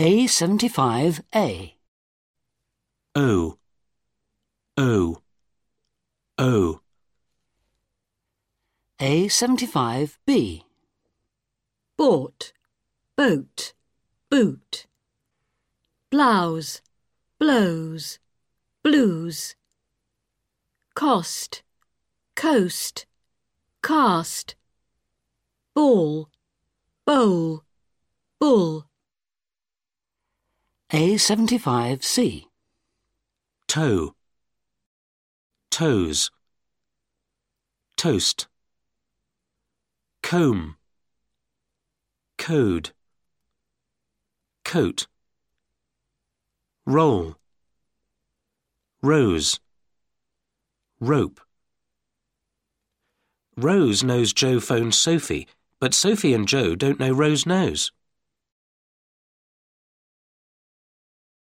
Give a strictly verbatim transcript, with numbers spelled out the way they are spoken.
A seventy-five A. O, O, O. A seventy-five B. Bought, boat, boot. Blouse, blows, blues. Cost, coast, cast. Ball, bowl, bull. A seventy-five C. Toe, toes. Toast. Comb, code. Coat. Roll. Rose. Rope. Rose knows Joe phoned Sophie, but Sophie and Joe don't know Rose knows.